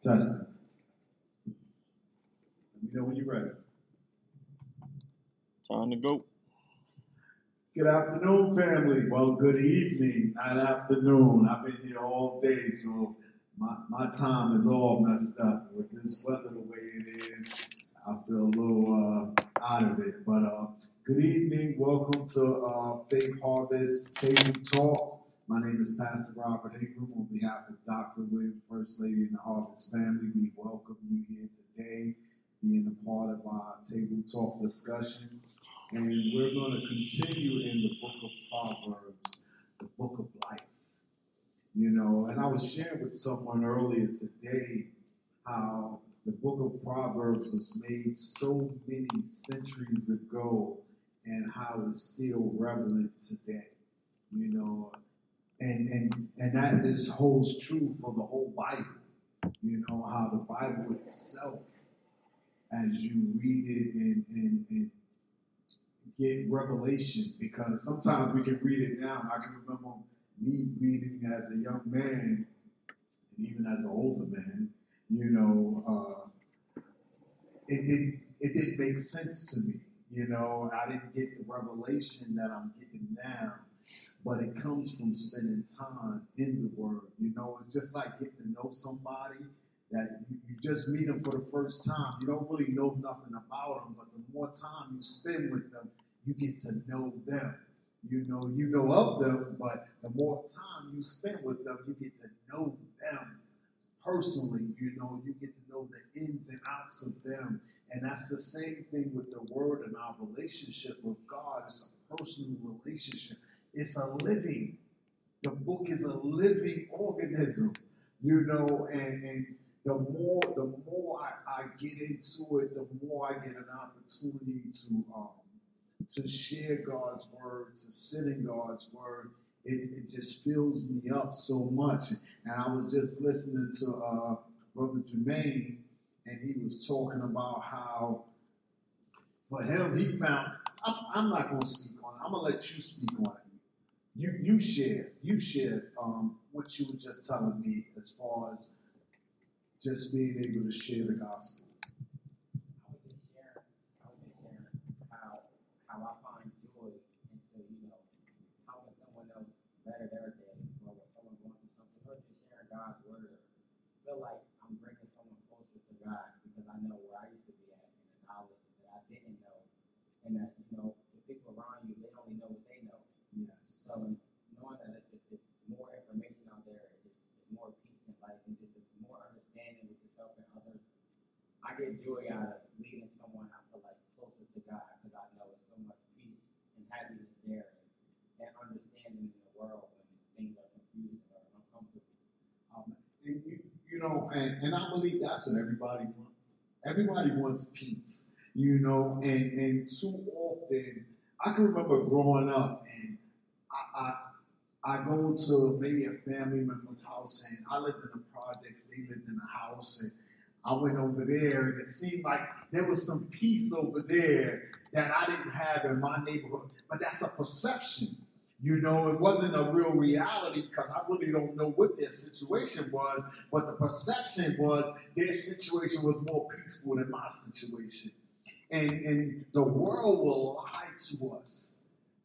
Testing. Let me know when you're ready. Time to go. Good afternoon, family. Well, good evening, not afternoon. I've been here all day, so my time is all messed up. With this weather the way it is, I feel a little out of it. But good evening. Welcome to Faith Harvest Table Talk. My name is Pastor Robert Ingram. On behalf of Dr. William, First Lady, and the Harvest family, we welcome you here today, being a part of our Table Talk discussion. And we're going to continue in the book of Proverbs, the book of life. You know, and I was sharing with someone earlier today how the book of Proverbs was made so many centuries ago and how it's still relevant today. You know, and that this holds true for the whole Bible. You know, how the Bible itself, as you read it and get revelation, because sometimes we can read it now. I can remember me reading as a young man, and even as an older man, you know, it didn't make sense to me. You know, I didn't get the revelation that I'm getting now, but it comes from spending time in the Word. You know, it's just like getting to know somebody that you just meet them for the first time. You don't really know nothing about them, but the more time you spend with them, you get to know them. You know of them, but the more time you spend with them, you get to know them personally. You know, you get to know the ins and outs of them. And that's the same thing with the Word and our relationship with God. It's a personal relationship. It's a living. The book is a living organism, you know, and the more I get into it, the more I get an opportunity to share God's word, to sit in God's word. It just fills me up so much. And I was just listening to Brother Jermaine, and he was talking about how for him, he found, I'm not going to speak on it. I'm going to let you speak on it. You shared what you were just telling me as far as just being able to share the gospel. I was just sharing how I find joy into, you know, helping someone else better their day, or when someone going through something, or just sharing God's word. I feel like I'm bringing someone closer to God because I know where I used to be at and the knowledge that I didn't know, and that, you know, the people around you, they only know what they know. Yes. So knowing that it's more information out there, it's more peace in life, and just more understanding with yourself and others. I get joy out of leading someone I feel like closer to God because I know there's so much peace and happiness there, and understanding in the world when things are confusing or uncomfortable. And you know, and I believe that's what everybody wants. Everybody wants peace, you know, and too often, I can remember growing up, and I go to maybe a family member's house, and I lived in the projects, they lived in a house, and I went over there, and it seemed like there was some peace over there that I didn't have in my neighborhood. But that's a perception. You know, it wasn't a real reality because I really don't know what their situation was, but the perception was their situation was more peaceful than my situation. And the world will lie to us.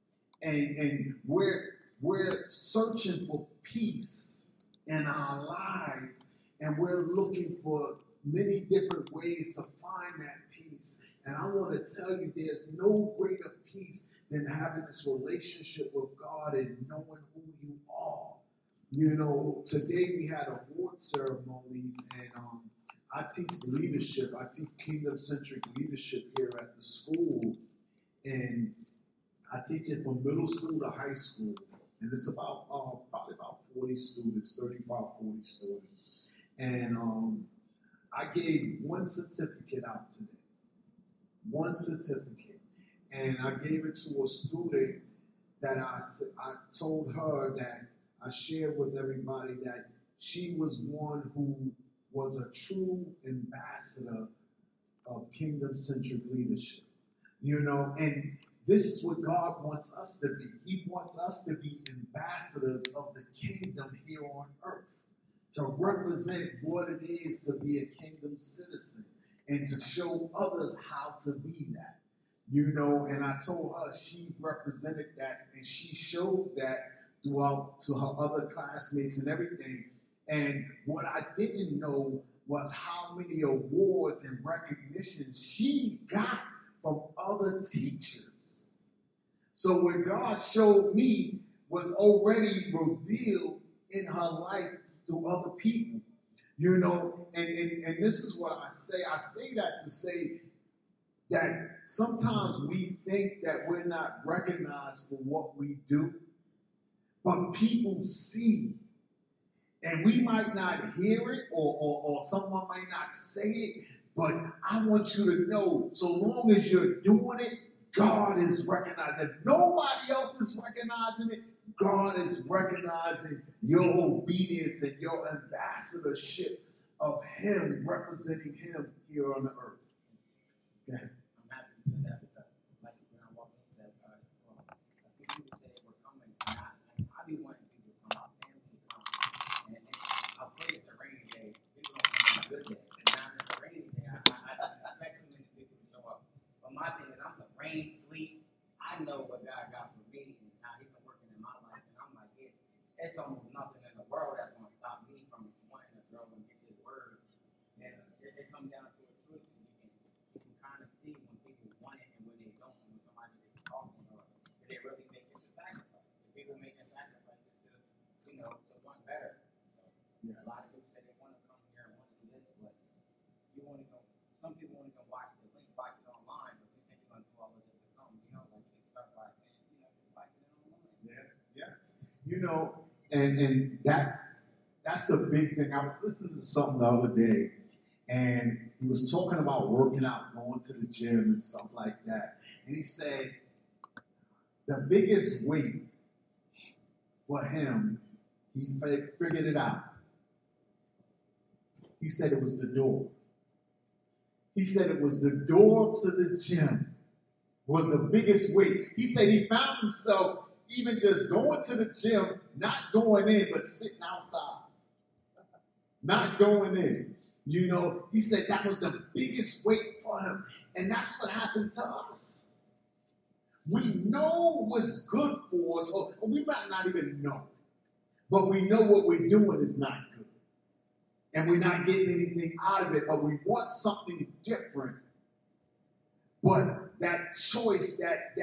And we're searching for peace in our lives, and we're looking for many different ways to find that peace. And I want to tell you, there's no greater peace than having this relationship with God and knowing who you are. You know, today we had award ceremonies, and I teach leadership. I teach kingdom-centric leadership here at the school, and I teach it from middle school to high school, and it's about probably about 40 students, 35, 40 students. And I gave one certificate out today, one certificate, and I gave it to a student that I told her that I shared with everybody that she was one who was a true ambassador of kingdom-centric leadership. You know, and this is what God wants us to be. He wants us to be ambassadors of the kingdom here on earth. to represent what it is to be a kingdom citizen and to show others how to be that. And I told her she represented that and she showed that throughout to her other classmates and everything. And what I didn't know was how many awards and recognitions she got from other teachers. So what God showed me was already revealed in her life through other people. And this is what I say. I say that to say that sometimes we think that we're not recognized for what we do, but people see. And we might not hear it or someone might not say it, but I want you to know, so long as you're doing it, God is recognizing. If nobody else is recognizing it, God is recognizing your obedience and your ambassadorship of Him, representing Him here on the earth. Okay. I'm happy you said that because, like when I walked in, said, well, I think people said they were coming, and I be wanting people to come, my family to come, and I'll pray it's a rainy day. People don't come on a good day. And now it's a rainy day. I expect too many people to show up. But my thing is, I'm the rain, sleep. I know what God got for me and how He's been working in my life, and I'm like, it's almost nothing in the world that's going to stop me from wanting to grow and get His word. And it comes down to a truth, and you can kind of see when people want it and when they don't, when somebody is talking, or if they really make it a sacrifice. If people make a sacrifices to want better. So, yes. A lot of people say they want to come here and want to do this, but you want to go. Some people want to go watch the link, watch it online, but you think you're going to do all of this to come. Like you can start by saying, watch it online. Yeah. Yes. And that's a big thing. I was listening to something the other day, and he was talking about working out, going to the gym and stuff like that. And he said the biggest weight for him, he figured it out. He said it was the door. He said it was the door to the gym was the biggest weight. He said he found himself even just going to the gym, not going in, but sitting outside. Not going in. He said that was the biggest weight for him. And that's what happens to us. We know what's good for us, or we might not even know. But we know what we're doing is not good. And we're not getting anything out of it, but we want something different. But that choice,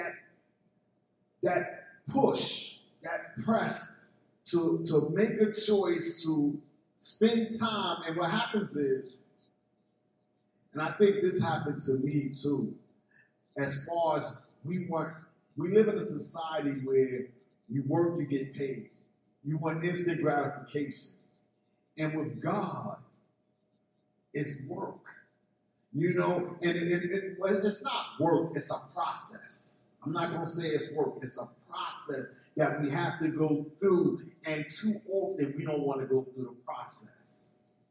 that push, that press to make a choice to spend time, and what happens is, and I think this happened to me too, as far as we live in a society where you work, you get paid. You want instant gratification. And with God, it's work. And it's not work, it's a process. I'm not going to say it's work, it's a process that we have to go through, and too often we don't want to go through the process.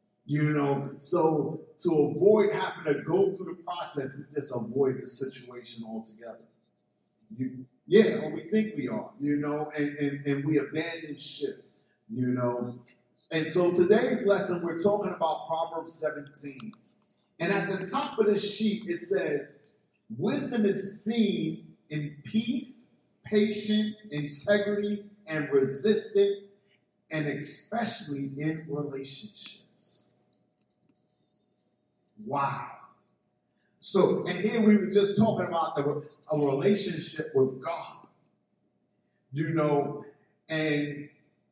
So to avoid having to go through the process, we just avoid the situation altogether. Or we think we are, and we abandon ship, And so today's lesson, we're talking about Proverbs 17. And at the top of the sheet, it says, wisdom is seen in peace, patience, integrity, and resistance, and especially in relationships. Wow. So, and here we were just talking about a relationship with God. And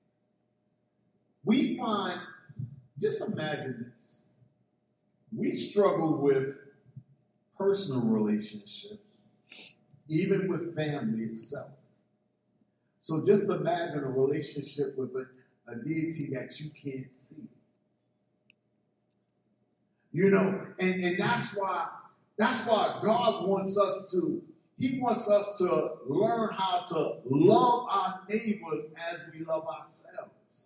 we find, just imagine this. We struggle with personal relationships, even with family itself. So just imagine a relationship with a deity that you can't see. And that's why God wants us to learn how to love our neighbors as we love ourselves.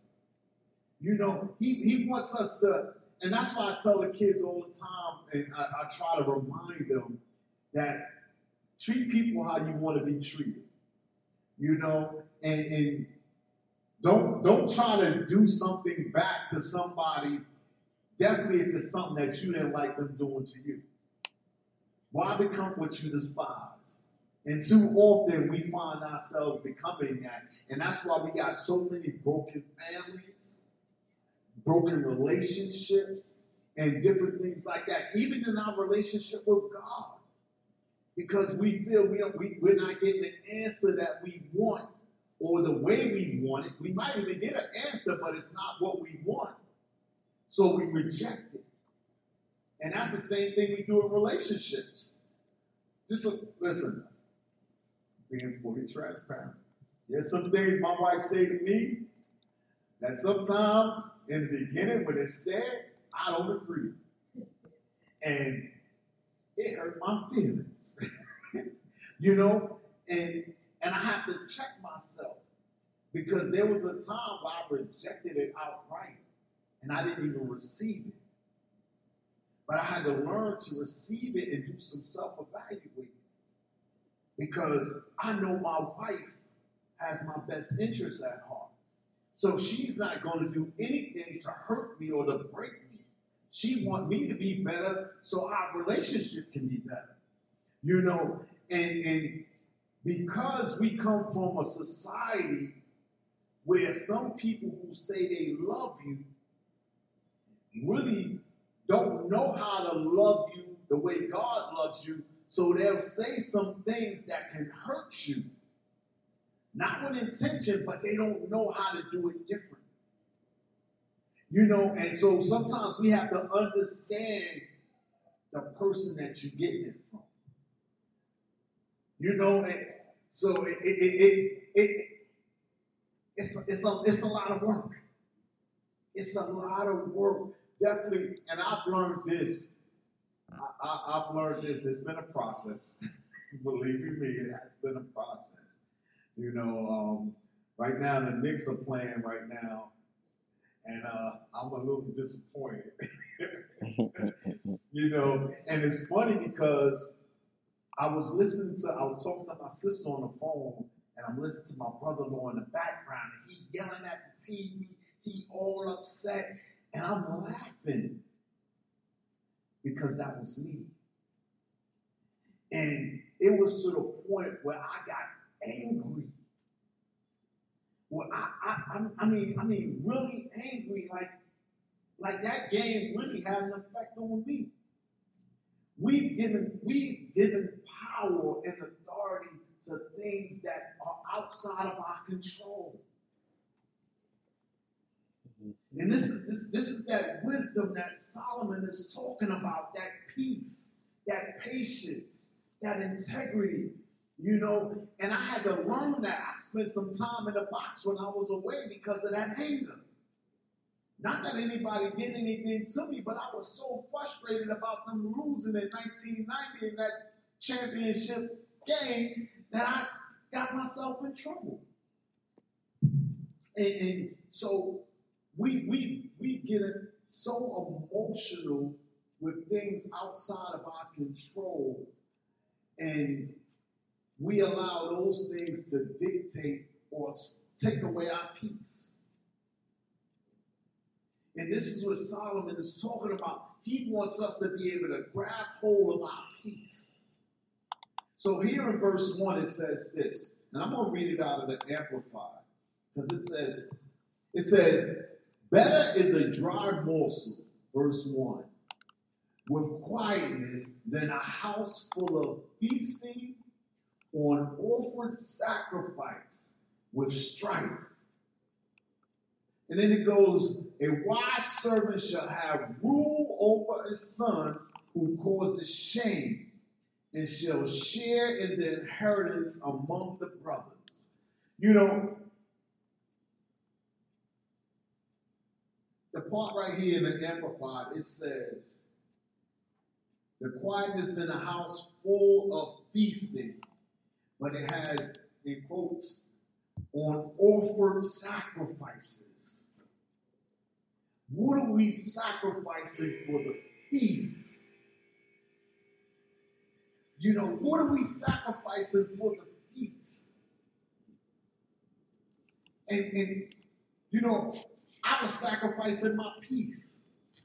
He wants us to, and that's why I tell the kids all the time, and I try to remind them that treat people how you want to be treated. And Don't try to do something back to somebody, definitely if it's something that you didn't like them doing to you. Why become what you despise? And too often we find ourselves becoming that. And that's why we got so many broken families, broken relationships, and different things like that, even in our relationship with God. Because we feel we're not getting the answer that we want or the way we want it. We might even get an answer, but it's not what we want. So we reject it. And that's the same thing we do in relationships. Listen, being fully transparent. There's some things my wife say to me that sometimes in the beginning when it's said, I don't agree. And it hurt my feelings. And I have to check myself because there was a time where I rejected it outright and I didn't even receive it. But I had to learn to receive it and do some self-evaluating because I know my wife has my best interests at heart. So she's not going to do anything to hurt me or to break me. She wants me to be better so our relationship can be better. And because we come from a society where some people who say they love you really don't know how to love you the way God loves you, so they'll say some things that can hurt you. Not with intention, but they don't know how to do it different. And so sometimes we have to understand the person that you're getting it from. And so it's a lot of work. It's a lot of work, definitely. And I've learned this. I've learned this. It's been a process. Believe you me, it has been a process. Right now the Knicks are playing right now, and I'm a little disappointed. And it's funny because I was talking to my sister on the phone, and I'm listening to my brother-in-law in the background, and he yelling at the TV, he all upset, and I'm laughing because that was me. And it was to the point where I got angry. Well, I mean, really angry, like that game really had an effect on me. We've given power and authority to things that are outside of our control. And this is that wisdom that Solomon is talking about, that peace, that patience, that integrity, and I had to learn that. I spent some time in the box when I was away because of that anger. Not that anybody did anything to me, but I was so frustrated about them losing in 1990 in that championship game that I got myself in trouble. And so we get so emotional with things outside of our control, and we allow those things to dictate or take away our peace. And this is what Solomon is talking about. He wants us to be able to grab hold of our peace. So here in verse 1 it says this, and I'm going to read it out of the Amplified, because it says, better is a dry morsel, verse 1, with quietness than a house full of feasting on offered sacrifice with strife. And then it goes, a wise servant shall have rule over a son who causes shame, and shall share in the inheritance among the brothers. The part right here in the Amplified, it says, the quietness in a house full of feasting, but it has, in quotes, on offered sacrifices. What are we sacrificing for the feast? What are we sacrificing for the feast? And You know, I was sacrificing my peace.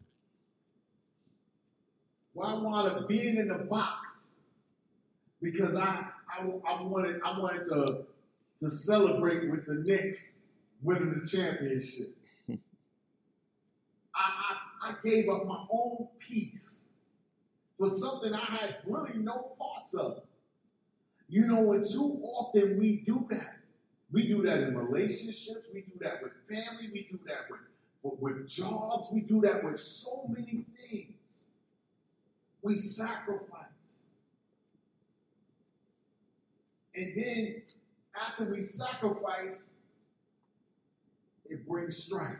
Well, I wound up being in the box because I wanted to celebrate with the Knicks winning the championship. I gave up my own peace for something I had really no parts of. You know, and too often we do that. We do that in relationships. We do that with family. We do that with jobs. We do that with so many things. We sacrifice. And then after we sacrifice, it brings strife.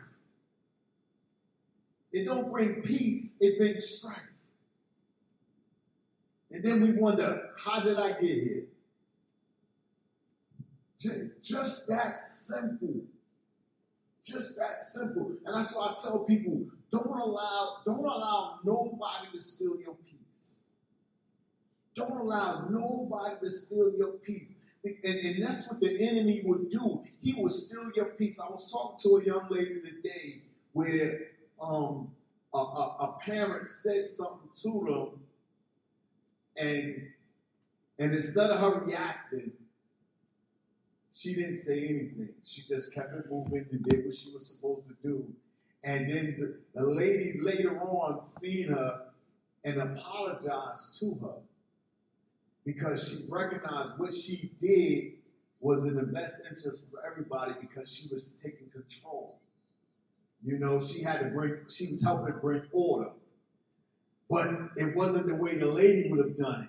It don't bring peace, it brings strife. And then we wonder, how did I get here? Just that simple. Just that simple. And that's why I tell people, don't allow nobody to steal your peace. Don't allow nobody to steal your peace. And that's what the enemy would do. He would steal your peace. I was talking to a young lady today where a parent said something to them, and instead of her reacting, she didn't say anything. She just kept it moving and did what she was supposed to do. And then the lady later on seen her and apologized to her because she recognized what she did was in the best interest for everybody because she was taking control. You know, she was helping bring order. But it wasn't the way the lady would have done it.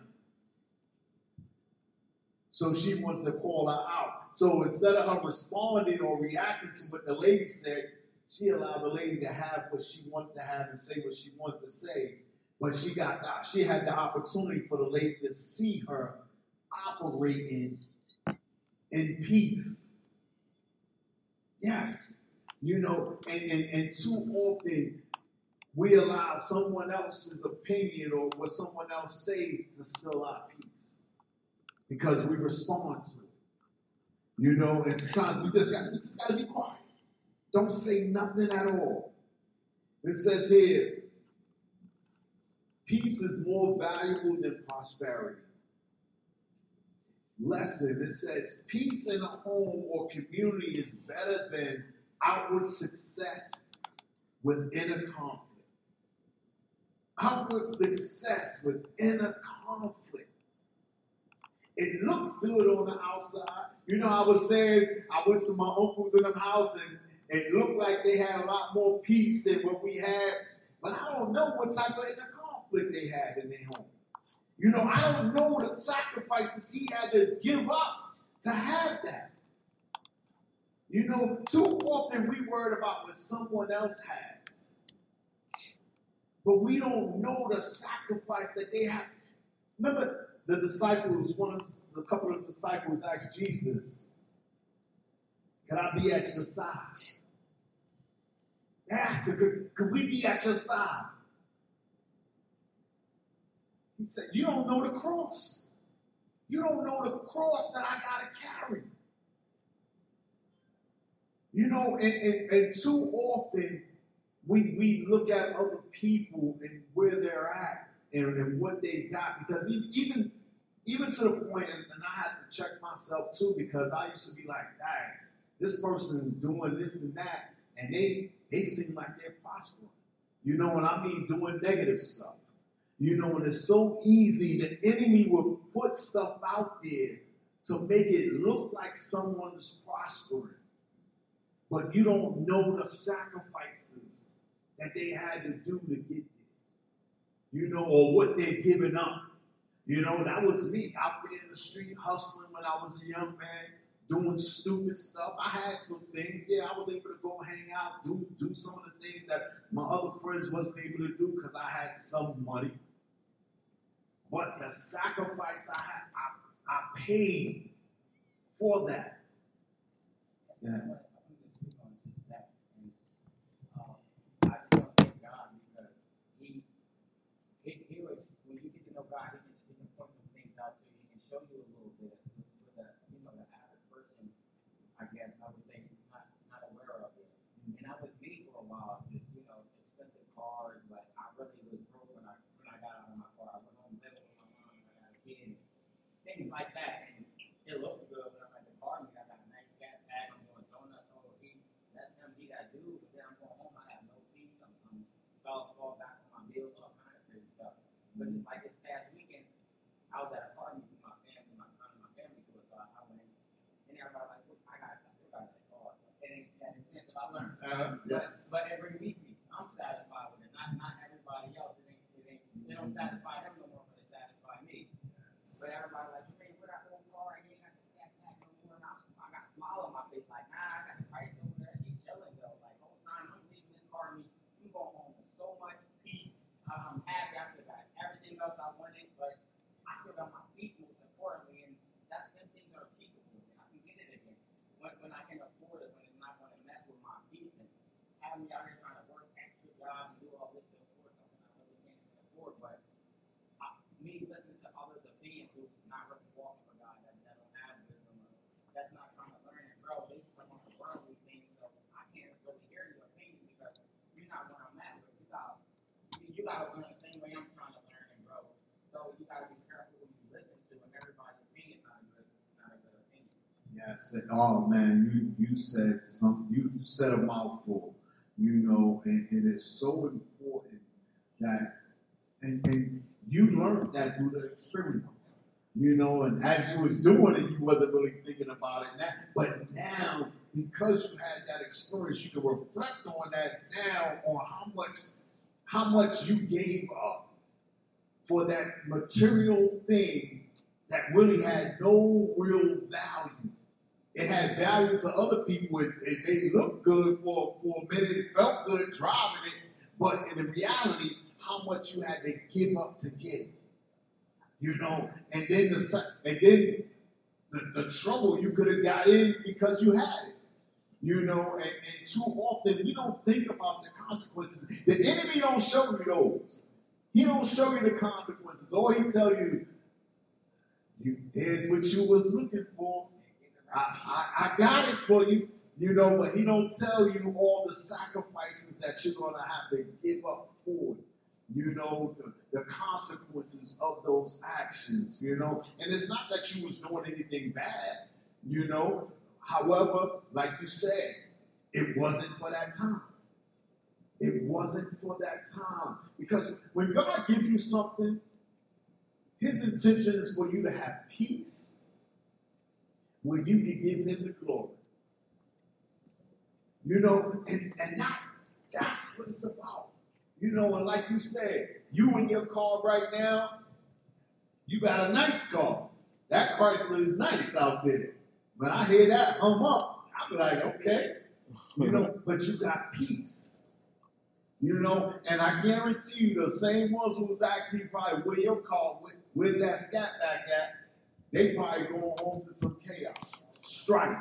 So she wanted to call her out. So instead of her responding or reacting to what the lady said, she allowed the lady to have what she wanted to have and say what she wanted to say. But she had the opportunity for the lady to see her operating in peace. Yes. You know, and too often we allow someone else's opinion or what someone else say to steal our peace because we respond to it. You know, and sometimes we just got to be quiet. Don't say nothing at all. It says here, peace is more valuable than prosperity. Lesson, it says, peace in a home or community is better than outward success with inner conflict. Outward success with inner conflict. It looks good on the outside. You know, I was saying, I went to my uncles in them house and it looked like they had a lot more peace than what we had. But I don't know what type of inner conflict they had in their home. You know, I don't know the sacrifices he had to give up to have that. You know, too often we worried about what someone else has. But we don't know the sacrifice that they have. Remember, the disciples, a couple of disciples asked Jesus, "Can I be at your side?" Yeah, so could we be at your side? He said, "You don't know the cross. You don't know the cross that I got to carry." You know, and too often we look at other people and where they're at and what they got, because even to the point, and I had to check myself too, because I used to be like, dang, this person's doing this and that, and they seem like they're prospering. You know what I mean? Doing negative stuff. You know, and it's so easy, the enemy will put stuff out there to make it look like someone is prospering. But you don't know the sacrifices that they had to do to get there. You know, or what they're giving up. You know, that was me out there in the street hustling when I was a young man, doing stupid stuff. I had some things. Yeah, I was able to go hang out, do some of the things that my other friends wasn't able to do because I had some money. But the sacrifice I paid for that. Yeah. God, he can point some things out to you. He can show you a little bit with the average person, I guess, I would say, not aware of it. just expensive cars, but I really was broke when I got out of my car. I went home living with my mom and I got a kid, things like that. And it looked good when I'm at the car. I got a nice scat pack. I'm doing donuts all the week. That's him. He got dude. But then I'm going home. I have no peace. I'm fall back on my bills, all kind of crazy stuff. But it's like this past weekend, I was at a party with my family, my family tour. So I went in, and everybody like, look, I still got this car. It ain't that expensive. I learned. Yes. But every week, I'm satisfied with it. Not everybody else. They don't satisfy them no more, but they satisfy me. But everybody like, you ain't put out no car, you ain't got the scat pack no more. And I got a smile on my face, like, nah, I got the price over there. She's chilling though. Like, whole time I'm leaving this car, I'm going home with so much peace. I'm happy. I still got everything else I wanted, but I still got my peace most importantly. And them things are achievable. And I can get it again when I can afford it, when it's not going to mess with my peace and have me out here trying to work extra jobs and do all this to afford something I really can't even afford. But me listening to others' opinions who's not really walking for God, that don't have wisdom, that's not trying to learn and grow, they stuck on the worldly things. So I can't really hear your opinion because you're not where I'm at. But you gotta learn the same way I'm trying to learn and grow. So you gotta be careful who you listen to, and everybody's opinion is not a good opinion. Yes. Oh man, you said something. You said a mouthful. And it is so important that and you learned that through the experience. And as you was doing it, you wasn't really thinking about it now. But now, because you had that experience, you can reflect on that now on how much you gave up for that material thing that really had no real value. It had value to other people. It may look good for a minute. It felt good driving it. But in reality, how much you had to give up to get it. And then the trouble you could have got in because you had it. And too often we don't think about the consequences. The enemy don't show you those. He don't show you the consequences. Or he tell you, here's what you was looking for. I got it for you, but he don't tell you all the sacrifices that you're going to have to give up for it. The consequences of those actions, And it's not that you was doing anything bad, However, like you said, it wasn't for that time. It wasn't for that time. Because when God gives you something, his intention is for you to have peace where you can give him the glory. And that's what it's about. And like you said, you in your car right now, you got a nice car. That Chrysler is nice out there. When I hear that hum up, I be like, okay. But you got peace. And I guarantee you the same ones who was actually probably where your car, where's that scat back at, they probably going home to some chaos, strife.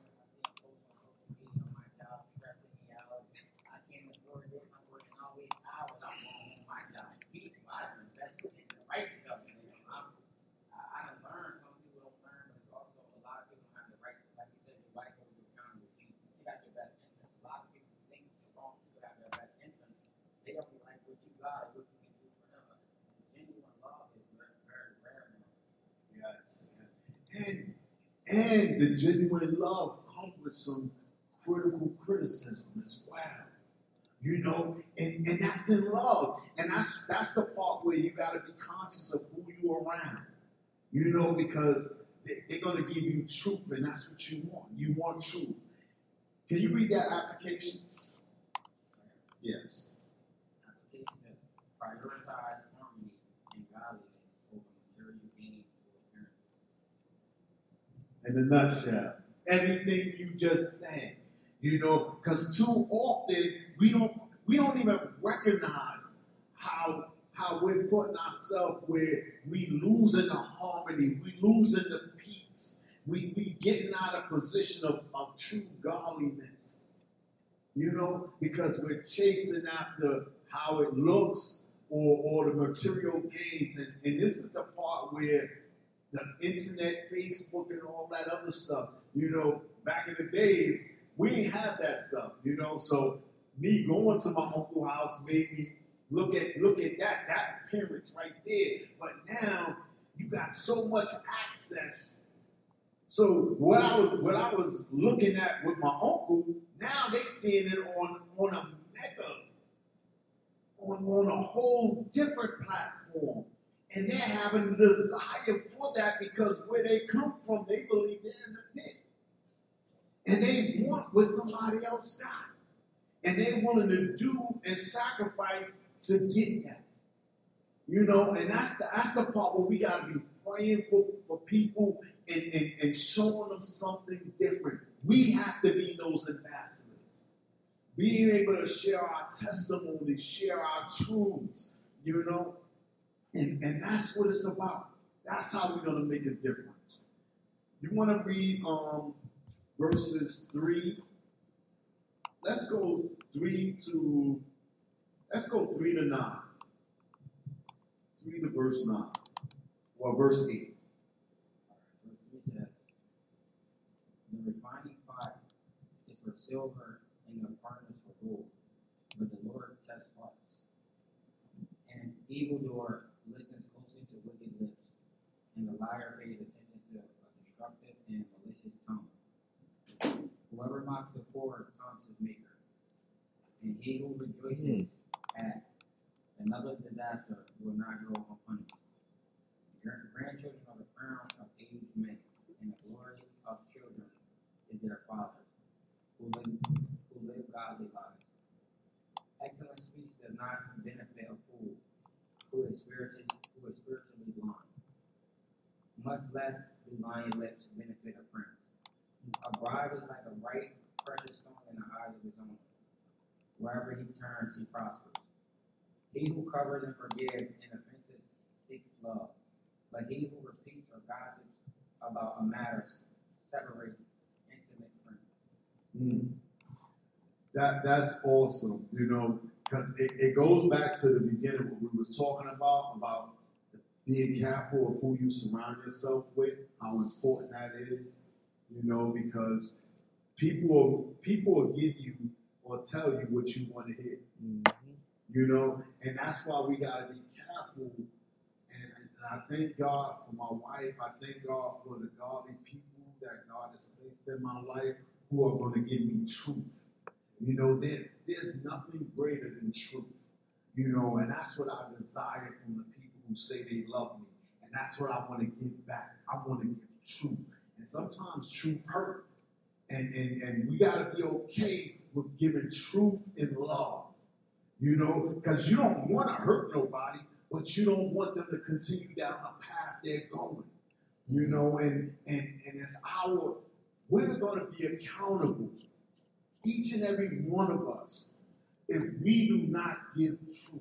And the genuine love comes with some critical criticism as well. And that's in love. And that's the part where you got to be conscious of who you're around. Because they're going to give you truth, and that's what you want. You want truth. Can you read that application? Yes. Application says, prioritize harmony and godliness over material gain or appearances. In a nutshell, everything you just said, because too often we don't even recognize how we're putting ourselves where we losing the harmony, we losing the peace, we getting out of position of true godliness, because we're chasing after how it looks or the material gains, and this is the part where the internet, Facebook, and all that other stuff. Back in the days, we didn't have that stuff. So me going to my uncle's house made me look at that appearance right there. But now you got so much access. So what I was looking at with my uncle, now they seeing it on a mega, on a whole different platform. And they're having a desire for that because where they come from, they believe they're in the pit. And they want what somebody else got. And they're willing to do and sacrifice to get that. You know, and that's the part where we got to be praying for people and showing them something different. We have to be those ambassadors. Being able to share our testimony, share our truths, you know. And that's what it's about. That's how we're going to make a difference. You want to read verses 3. Let's go 3 to 9. 3 to verse 9. Or verse 8. Verse 3 says, the refining fire is for silver and the furnace for gold, but the Lord tests hearts. And an evildoer listens closely to wicked lips, and the liar pays attention to a destructive and malicious tongue. Whoever mocks the poor taunts his maker, and he who rejoices at another disaster will not go unpunished. Grandchildren are the crown of aged men, and the glory of children is their fathers, who live godly lives. Excellent speech does not benefit a fool who is spiritually blind. Much less do lying lips benefit a prince. A bribe is like a bright, precious stone in the eyes of his owner. Wherever he turns, he prospers. He who covers and forgives an offense seeks love, but he who repeats or gossips about a matter separates intimate friends. That's awesome, you know, because it goes back to the beginning what we was talking about being careful of who you surround yourself with, how important that is, you know, because people will give you or tell you what you want to hear, you know, and that's why we got to be careful. And I thank God for my wife. I thank God for the godly people that God has placed in my life who are going to give me truth. You know, there's nothing greater than truth, you know, and that's what I desire from the people who say they love me. And that's what I want to give back. I want to give truth. And sometimes truth hurts. And we got to be okay with giving truth in love, you know, because you don't want to hurt nobody, but you don't want them to continue down the path they're going, you know, and it's we're going to be accountable, each and every one of us, if we do not give truth.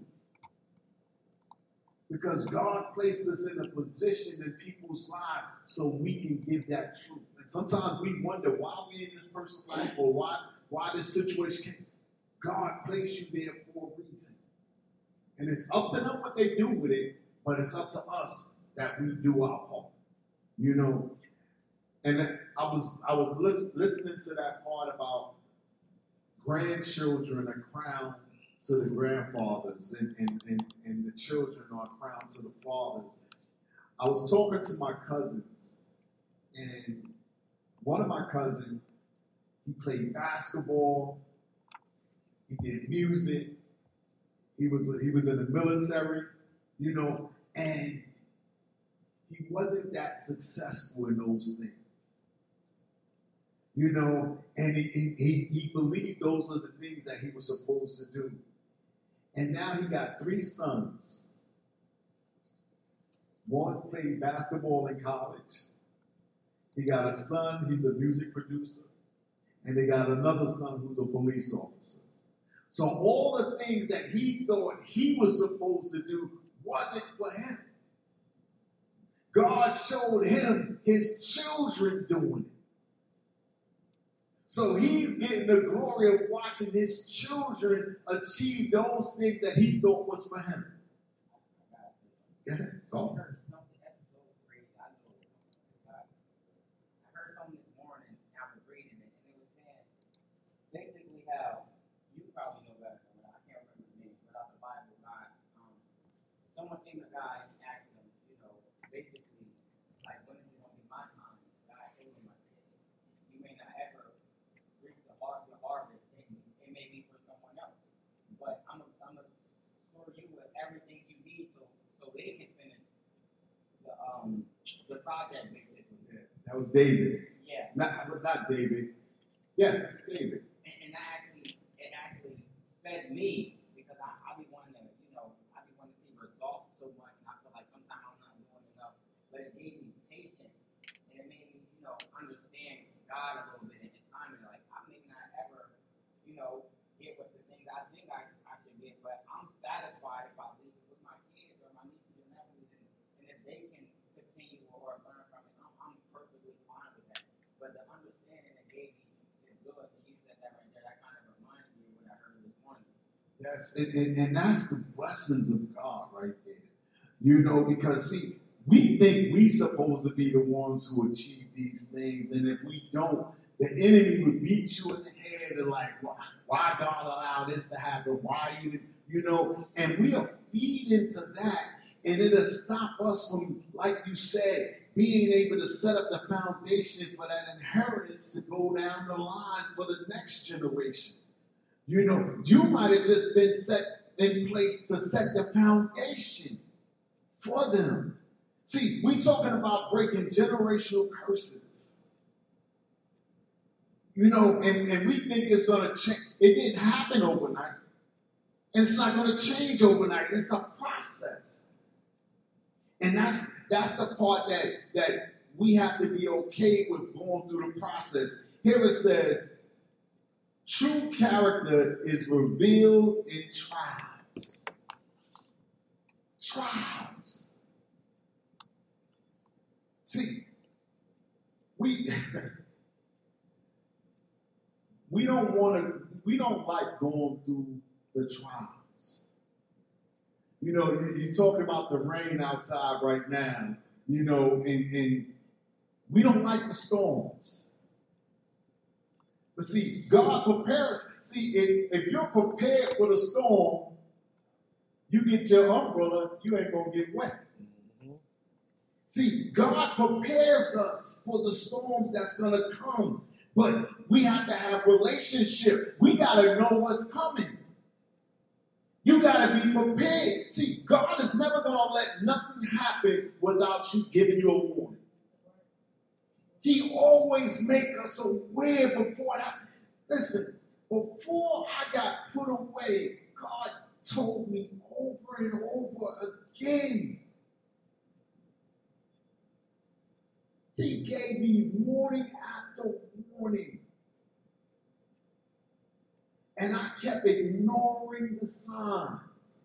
Because God placed us in a position in people's lives so we can give that truth. And sometimes we wonder why we're in this person's life or why this situation came. God placed you there for a reason. And it's up to them what they do with it, but it's up to us that we do our part. You know, and I was listening to that part about grandchildren are crowned to the grandfathers and the children are crowned to the fathers. I was talking to my cousins, and one of my cousins, he played basketball, he did music, he was in the military, you know, and he wasn't that successful in those things. You know, and he believed those were the things that he was supposed to do. And now he got 3 sons. One played basketball in college. He got a son, he's a music producer. And they got another son who's a police officer. So all the things that he thought he was supposed to do wasn't for him. God showed him his children doing it. So he's getting the glory of watching his children achieve those things that he thought was for him. Yeah, so. I heard something that's so crazy. I heard something this morning. I was reading it, and it was saying basically how you probably know but I'm gonna store you with everything you need so they can finish the project basically. Yeah, that was David. Yeah. Not David. Yes, it's David. And it actually fed me because I be wanting to, I be wanting to see results so much, and I feel like sometimes I'm not doing enough. But it gave me patience, and it made me, understand God a little bit in time. And like I may not ever, get what the things I think I should get, but I'm satisfied if I leave it with my kids or my nieces and nephews, and if they can continue or learn from it, I'm perfectly fine with that. But the understanding it gave me is good. And you said that right there. That kind of reminded me of what I heard this morning. Yes, and that's the blessings of God right there. Because see, we think we supposed to be the ones who achieve these things, and if we don't, the enemy would beat you in the head and like, why God allow this to happen? Why and we are feed into that, and it'll stop us from, like you said, being able to set up the foundation for that inheritance to go down the line for the next generation. You might have just been set in place to set the foundation for them. See, we're talking about breaking generational curses. And we think it's going to change. It didn't happen overnight. And it's not going to change overnight. It's a process. And that's the part that we have to be okay with going through the process. Here it says, true character is revealed in trials. Trials. See, we don't like going through the trials. You're talking about the rain outside right now, and we don't like the storms. But see, God prepares. See, if you're prepared for the storm, you get your umbrella, you ain't going to get wet. See, God prepares us for the storms that's going to come. But we have to have a relationship. We got to know what's coming. You got to be prepared. See, God is never going to let nothing happen without you giving you a warning. He always makes us aware before that. Listen, before I got put away, God told me over and over again. He gave me warning after warning. And I kept ignoring the signs.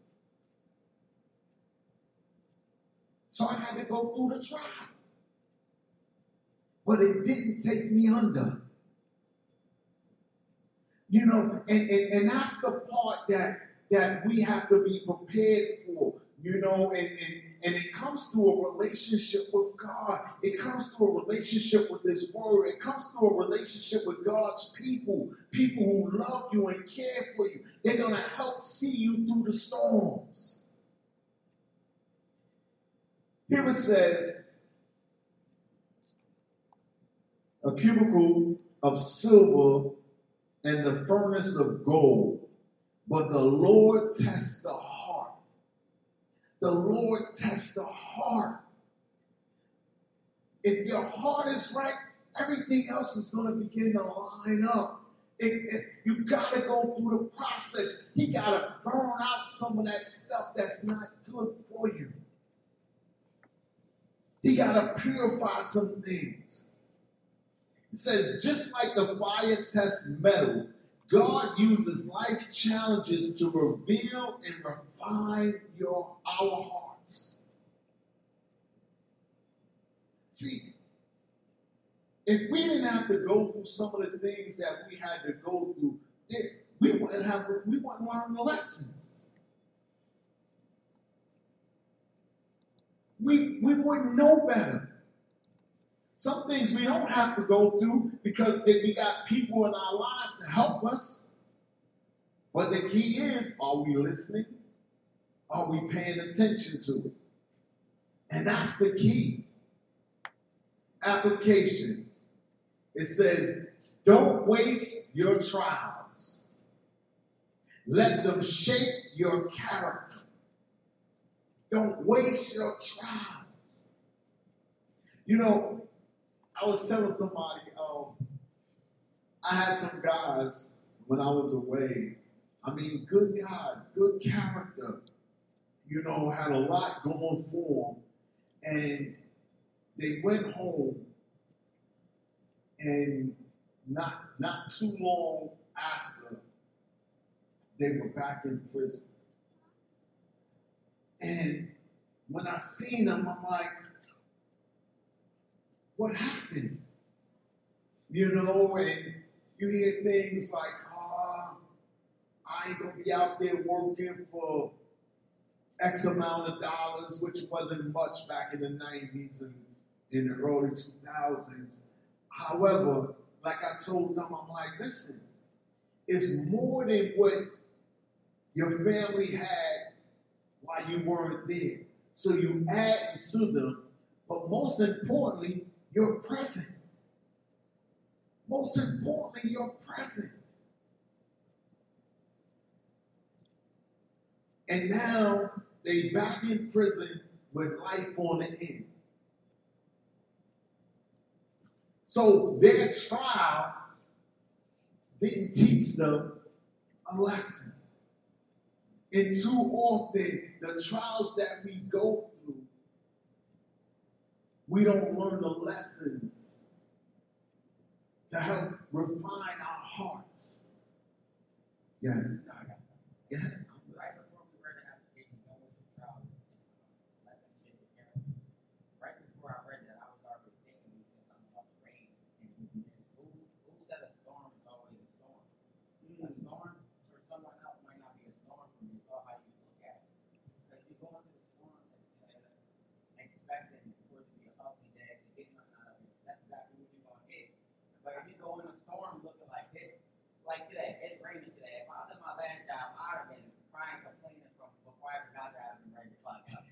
So I had to go through the trial. But it didn't take me under. And that's the part that we have to be prepared for, and it comes through a relationship with God. It comes through a relationship with His Word. It comes through a relationship with God's people who love you and care for you. They're going to help see you through the storms. Here it says, a cubicle of silver and the furnace of gold, but the Lord tests the heart. The Lord tests the heart. If your heart is right, everything else is going to begin to line up. You got to go through the process. He got to burn out some of that stuff that's not good for you. He got to purify some things. It says, just like the fire tests metal, God uses life challenges to reveal and refine our hearts. See, if we didn't have to go through some of the things that we had to go through, we wouldn't learn the lessons. We wouldn't know better. Some things we don't have to go through because we got people in our lives to help us. But the key is, are we listening? Are we paying attention to it? And that's the key. Application. It says, don't waste your trials. Let them shape your character. Don't waste your trials. You know, I was telling somebody, I had some guys when I was away. I mean, good guys, good character. You know, had a lot going for them. And they went home, and not too long after, they were back in prison. And when I seen them, I'm like, what happened? You know, and you hear things like, I ain't going to be out there working for X amount of dollars, which wasn't much back in the 90s and in the early 2000s. However, like I told them, I'm like, listen, it's more than what your family had while you weren't there. So you add to them, but most importantly, you're present. Most importantly, you're present. And now they back in prison with life on the end. So their trial didn't teach them a lesson. And too often, the trials that we go through, we don't learn the lessons to help refine our hearts. Yeah. Yeah. Right before we read the application, go with the trial, let them shit the character. Right before I read that, I was already thinking we said something about the rain. And who said a storm is always a storm? A storm for someone else might not be a storm for me. It's all how you look at it. Because you go into the storm expecting for it to be an ugly day to get nothing out of it. That's exactly what you're going to get. But if you go in a storm looking like this, like today, it's raining today. If I was at my last job, I'd have been crying, complaining from before I even got there, I'd have been ready to clock out.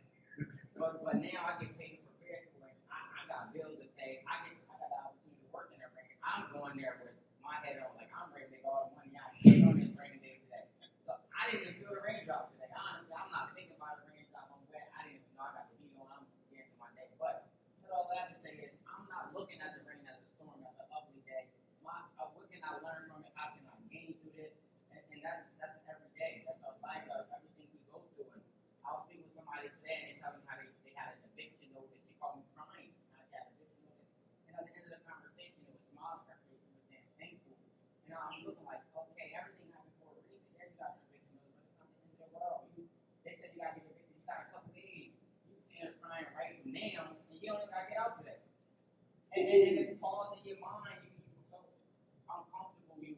But now I get paid for prepared for it. I got bills to pay. I got the opportunity to work in the rain. I'm going there with my head on, like I'm ready to make all the money I can on this rainy day today. So I didn't even feel the raindrop today. Honestly, I'm not thinking about the raindrop. I'm wet. I didn't even know I got the heat on. I'm getting to my day. But all I have to say is I'm not looking at the rain as a storm, as an ugly day. What can I learn from it? How can I gain through this? And that's every day. That's our life. Everything we go through. And I was speaking with somebody today, and they tell me how they had an eviction notice. She called me crying. I had an eviction notice. And at the end of the conversation, it was smiles on her face. She was saying thankful. And I'm looking like, okay, everything happened for a reason. Yeah, you got an eviction notice, but it's not the end of the world. They said you got to get evicted. You got a couple days. You see her crying right now, and you don't even got to get out today. And it's pause in your mind. You so uncomfortable. You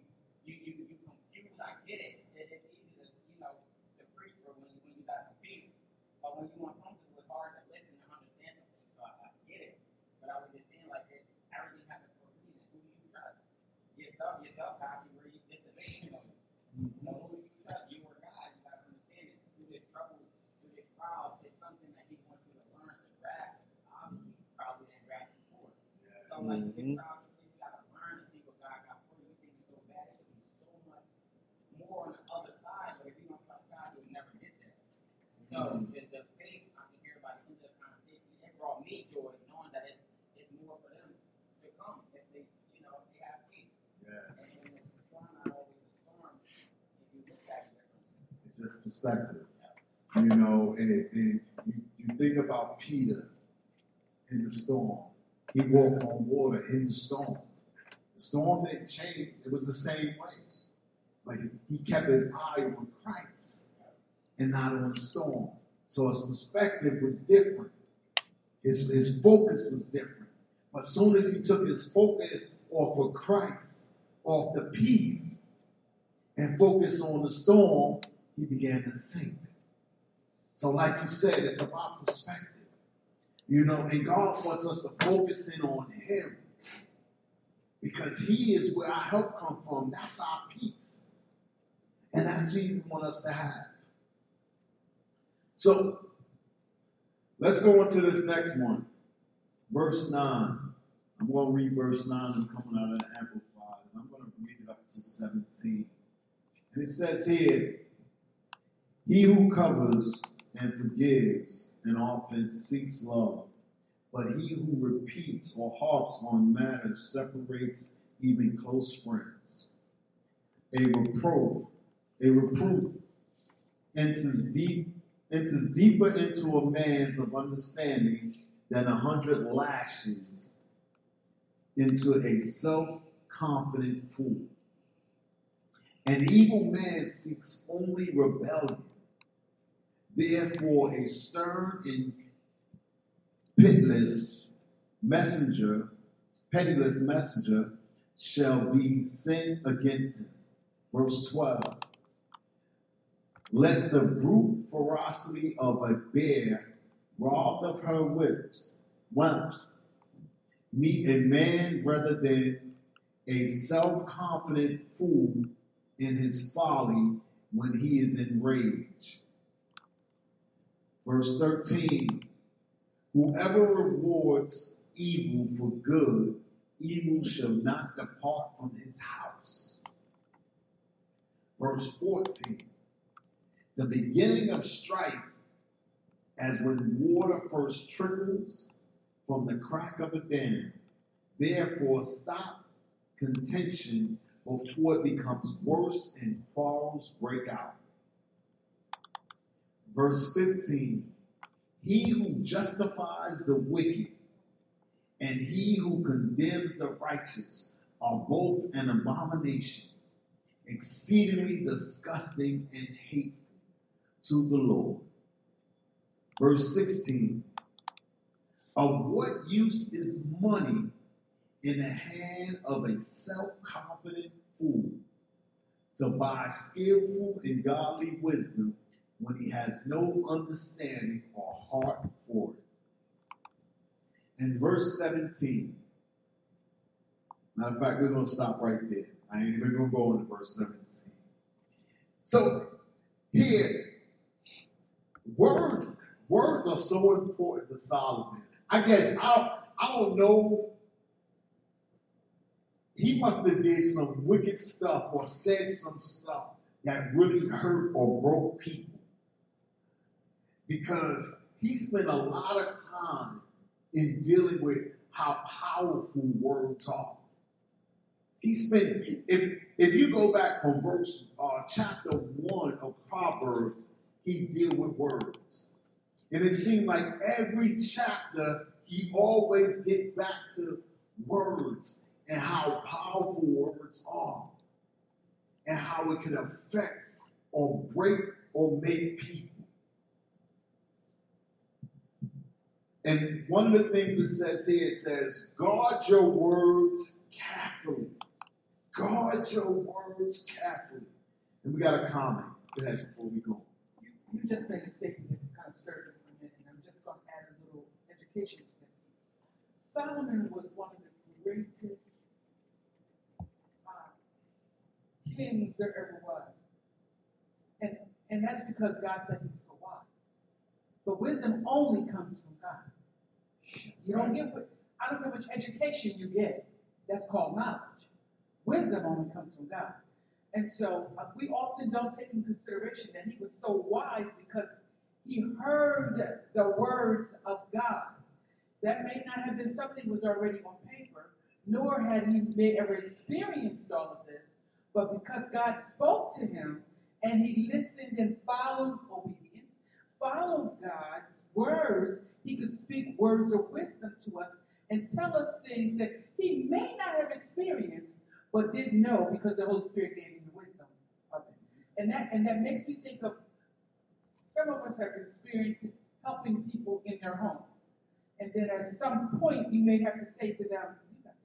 confused. I get it. It's easy to preach for when you got some peace. But when you uncomfortable, it's hard to listen and understand something. So I get it. But I was just saying like this, everything happens for a reason. Who do you trust? Yourself, God, you where you disobey. So who do you trust? You or God? You gotta understand it. Through this trouble, through this trial, it's something that He wants you to learn to grasp. Obviously, you probably didn't grasp it before. So like you gotta learn to see what God got for you. You think it's so bad, it could be so much more on the other side. But if you don't trust God, you'll never get there. So the faith, I can hear by the end of the conversation, it brought me joy knowing that it's more for them to come if they have faith. Yes. And the storm not always a storm if you look at it differently. It's just perspective. You know, and you think about Peter in the storm. He walked on water in the storm. The storm didn't change. It was the same way. But he kept his eye on Christ and not on the storm. So his perspective was different. His focus was different. But as soon as he took his focus off of Christ, off the peace, and focused on the storm, he began to sink. So like you said, it's about perspective. You know, and God wants us to focus in on Him. Because He is where our help comes from. That's our peace. And that's what He wants us to have. So, let's go into this next one. Verse 9. I'm going to read verse 9. I'm coming out of the Amplified. And I'm going to read it up to 17. And it says here, He who covers and forgives an offense seeks love, but he who repeats or harps on matters separates even close friends. A reproof enters deeper into a man's of understanding than 100 lashes into a self-confident fool. An evil man seeks only rebellion. Therefore, a stern and pitiless messenger shall be sent against him. Verse 12. Let the brute ferocity of a bear, robbed of her whelps, meet a man rather than a self-confident fool in his folly when he is enraged. Verse 13. Whoever rewards evil for good, evil shall not depart from his house. Verse 14. The beginning of strife, as when water first trickles from the crack of a dam. Therefore, stop contention before it becomes worse and quarrels break out. Verse 15. He who justifies the wicked and he who condemns the righteous are both an abomination, exceedingly disgusting and hateful to the Lord. Verse 16. Of what use is money in the hand of a self-confident fool to buy skillful and godly wisdom when he has no understanding or heart for it? And verse 17. Matter of fact, we're going to stop right there. I ain't even going to go into verse 17. So here, words are so important to Solomon. I guess I don't know. He must have did some wicked stuff or said some stuff that really hurt or broke people, because he spent a lot of time in dealing with how powerful words are. He spent, if you go back from chapter 1 of Proverbs, he deal with words. And it seemed like every chapter, he always get back to words and how powerful words are and how it can affect or break or make people. And one of the things it says here, it says, guard your words carefully. Guard your words carefully. And we got a comment. Go ahead before we go. You just made a statement that kind of stirred me for a minute, and I'm just going to add a little education to that piece. Solomon was one of the greatest kings there ever was. And that's because God said he was so wise. But wisdom only comes from God. You don't get I don't know which education you get. That's called knowledge. Wisdom only comes from God. And so we often don't take into consideration that he was so wise because he heard the words of God. That may not have been something that was already on paper, nor had he ever experienced all of this, but because God spoke to him and he listened and followed obedience, followed God's words, he could speak words of wisdom to us and tell us things that he may not have experienced, but didn't know because the Holy Spirit gave him the wisdom of it. And that makes me think of, some of us have experienced helping people in their homes. And then at some point you may have to say to them, you got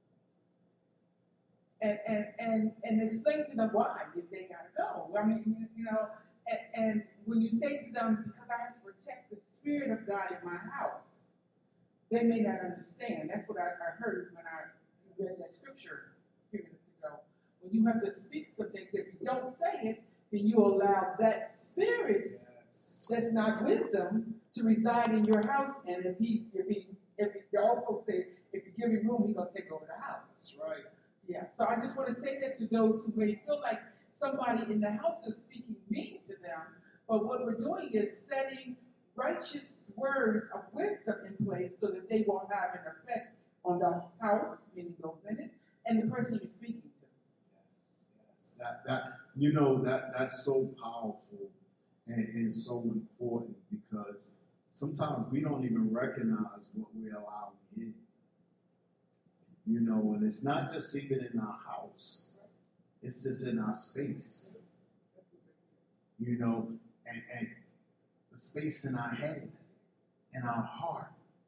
to go. And explain to them why they got to go. I mean, and when you say to them, because I have to protect the Spirit of God in my house, they may not understand. That's what I heard when I read that scripture a few minutes ago. When you have to speak some things, if you don't say it, then you allow that spirit that's not wisdom to reside in your house. And if the old folks say, if you give him room, he's gonna take over the house. That's right. Yeah. So I just want to say that to those who may feel like somebody in the house is speaking mean to them, But what we're doing is setting righteous words of wisdom in place so that they won't have an effect on the house, meaning those in it, and the person you're speaking to. Yes. That's so powerful and so important because sometimes we don't even recognize what we're allowing in. And it's not just even in our house. It's just in our space. And the space in our head, in our heart.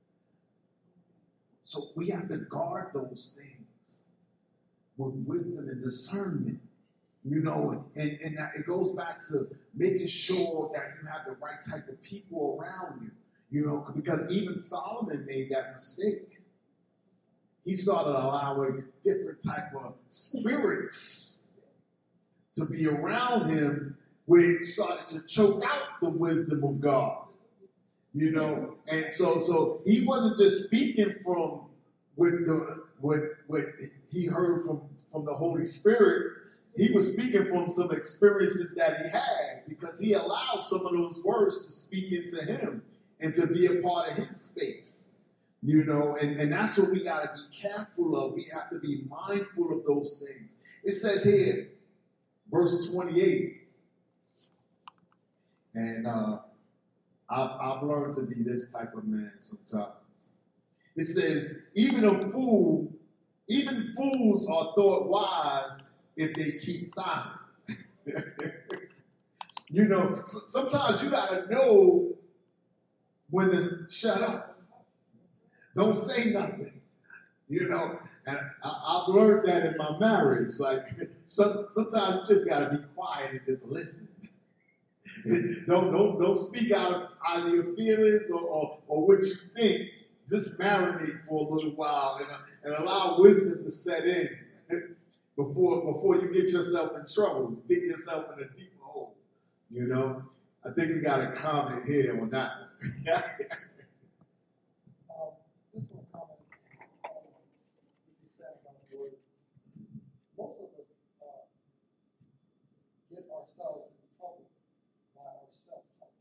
So we have to guard those things with wisdom and discernment. And that it goes back to making sure that you have the right type of people around you. Because even Solomon made that mistake. He started allowing different type of spirits to be around him, which started to choke out the wisdom of God. And so he wasn't just speaking from what he heard from the Holy Spirit. He was speaking from some experiences that he had because he allowed some of those words to speak into him and to be a part of his space. And that's what we got to be careful of. We have to be mindful of those things. It says here, verse 28, and I've learned to be this type of man sometimes. It says, even fools are thought wise if they keep silent. Sometimes you got to know when to shut up. Don't say nothing. And I've learned that in my marriage. Like, sometimes you just got to be quiet and just listen. Don't speak out of your feelings or what you think. Just marinate for a little while and allow wisdom to set in before you get yourself in trouble, dig yourself in a deeper hole. I think we got a comment here on that one. Just one comment what you said about the word. Most of us get ourselves in trouble by our self-talk.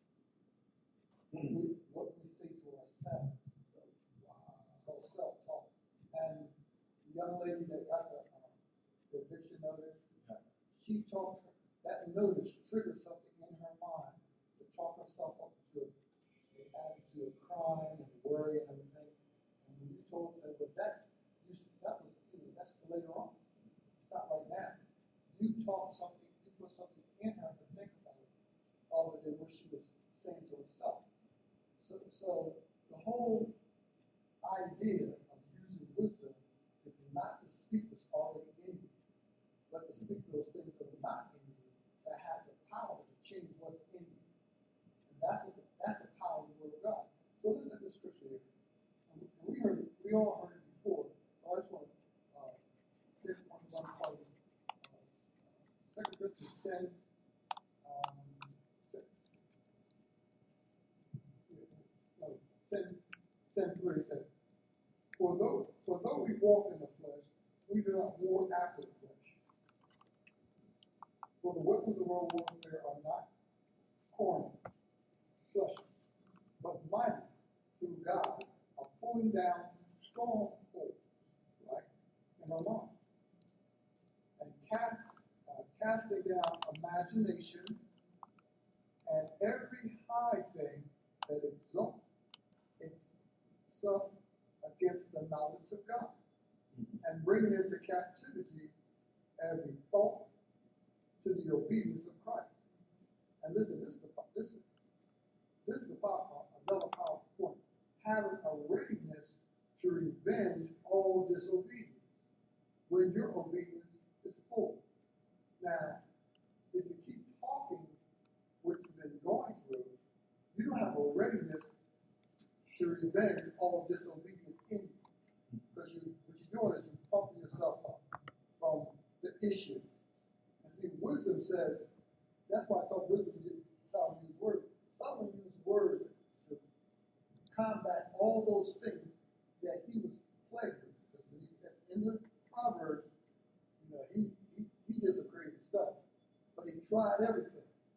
What we say to ourselves. So self-talk. And the young lady that got the eviction notice, she talked, that notice triggered something in her mind to talk herself up to the attitude of crime and worry and everything. And when you told her that that's for later on. It's not right now. You put something in her to think about it, other than what she was saying to herself. So the whole idea of using wisdom is not to speak what's already in you, but to speak those things that are not in you that have the power to change what's in you. And that's the power of the word of God. So listen to this scripture here. We all heard it before. I just want to hit one part of it. 2 Corinthians 10, 10:3 says, For though we walk in the flesh, we do not war after the flesh. For the weapons of our warfare are not carnal, fleshly, but mighty through God, of pulling down strongholds, right, in our mind, and casting down imagination and every high thing that exalts itself against the knowledge of God, and bringing into captivity every thought to the obedience of Christ. And listen, this is another powerful point. Having a readiness to revenge all disobedience when your obedience is full. Now, if you keep talking what you've been going through, you don't have a readiness to revenge all disobedience in you. Because what you're doing is you're pumping yourself up from the issue. And see, wisdom says, that's why I thought wisdom Solomon used words. Solomon used words to combat all those things that he was plagued with. In the Proverbs, he did some crazy stuff. But he tried everything.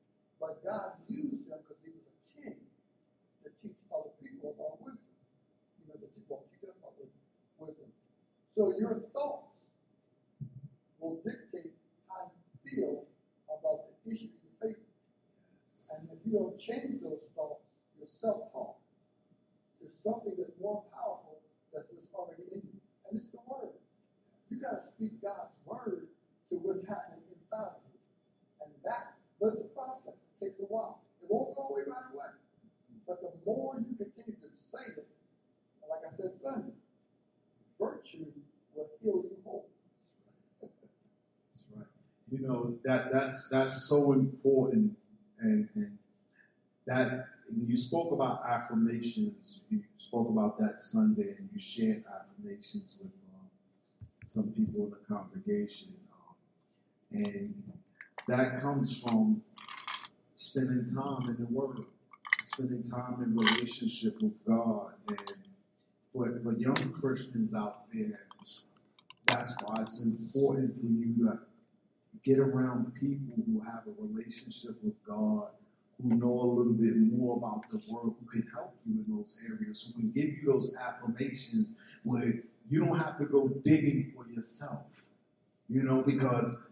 But God used him because he was a king to teach other people about wisdom. You know, to teach them about wisdom. So your thoughts will dictate how you feel about the issue you're facing. And if you don't change those thoughts, your self-talk, to something that's more powerful that's what's already in you. And it's the word. You got to speak God's word to what's happening inside of you. And but it's a process. It takes a while. It won't go away right away. But the more you continue to say it, and like I said Sunday, virtue will heal you whole. That's right. You know, that's so important, and that you spoke about affirmations. You spoke about that Sunday, and you shared affirmations with some people in the congregation, and that comes from spending time in the Word, spending time in relationship with God. And for young Christians out there, that's why it's important for you to get around people who have a relationship with God, who know a little bit more about the Word, who can help you in those areas, who can give you those affirmations where you don't have to go digging for yourself, you know, because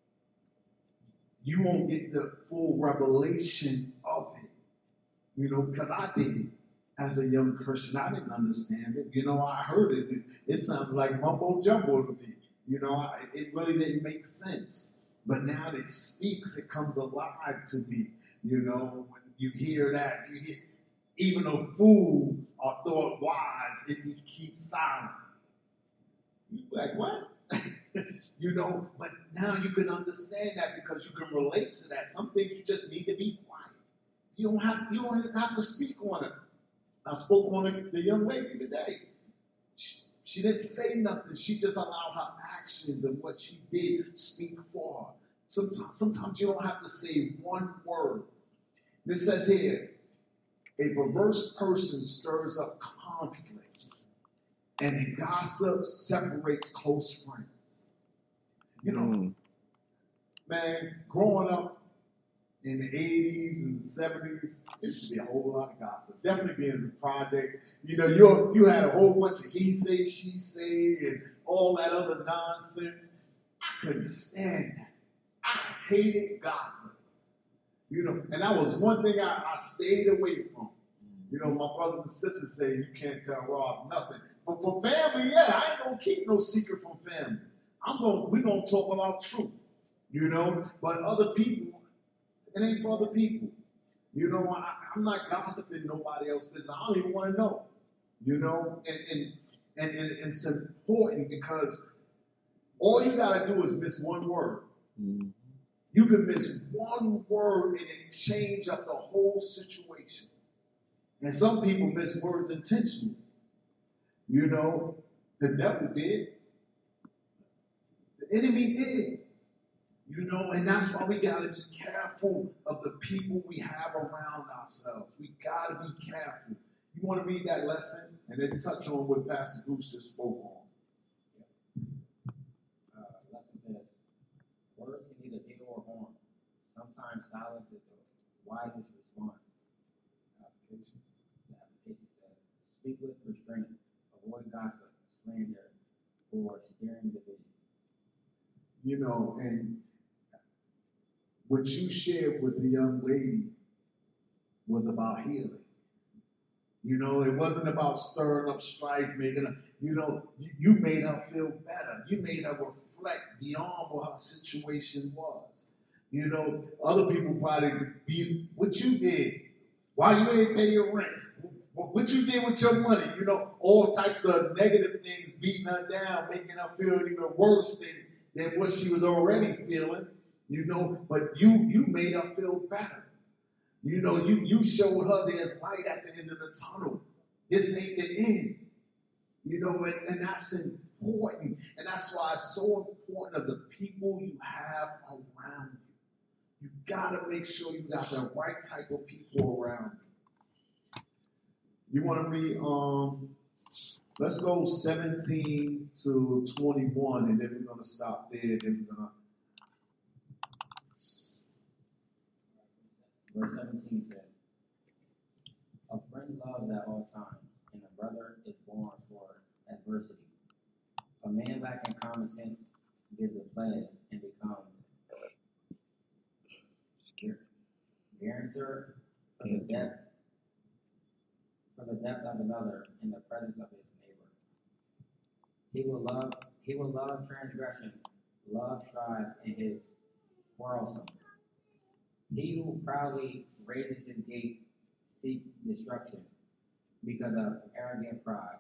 you won't get the full revelation of it, you know, because I did it as a young Christian. I didn't understand it. You know, I heard it. It sounded like mumbo jumbo to me. You know, it really didn't make sense. But now it speaks, it comes alive to me. You know, when you hear that, you hear, even a fool are thought wise if he keeps silent. You like, what? You know, but now you can understand that because you can relate to that. Some things you just need to be quiet. You don't have to speak on it. I spoke on the young lady today. She didn't say nothing. She just allowed her actions and what she did speak for her. Sometimes you don't have to say one word. It says here, a perverse person stirs up conflict, and a gossip separates close friends. You know, man, growing up in the 80s and the 70s, there used to be a whole lot of gossip. Definitely being in the projects. You know, you had a whole bunch of he say, she say, and all that other nonsense. I couldn't stand that. I hated gossip. You know, and that was one thing I stayed away from. You know, my brothers and sisters say you can't tell Rob nothing. But for family, yeah, I ain't gonna keep no secret from family. We're gonna talk about truth. You know, but other people, it ain't for other people. You know, I'm not gossiping nobody else's business. I don't even want to know. You know, and it's important because all you gotta do is miss one word. Mm-hmm. You could miss one word and it change up the whole situation. And some people miss words intentionally. You know, the devil did. The enemy did. You know, and that's why we got to be careful of the people we have around ourselves. We got to be careful. You want to read that lesson and then touch on what Pastor Bruce just spoke on. Lesson says, words can either heal or harm. Sometimes silence is the wisest response. The application says, speak with restraint, avoid gossip, slander, or steering division. You know, and what you shared with the young lady was about healing. You know, it wasn't about stirring up strife, making her, you know, you made her feel better. You made her reflect beyond what her situation was. You know, other people probably be what you did. Why you ain't pay your rent? What you did with your money? You know, all types of negative things beating her down, making her feel even worse than what she was already feeling. You know, but you made her feel better. You know, you showed her there's light at the end of the tunnel. This ain't the end. You know, and that's important. And that's why it's so important of the people you have around you. You got to make sure you got the right type of people around you. You want to read, let's go 17 to 21, and then we're going to stop there. Then we're going to. Verse 17 says, a friend loves at all times, and a brother is born for adversity. A man lacking common sense gives a pledge and becomes guarantor for the depth of another in the presence of his neighbor. He will love transgression, love strife, and his quarrelsome. He who proudly raises his gate seeks destruction because of arrogant pride.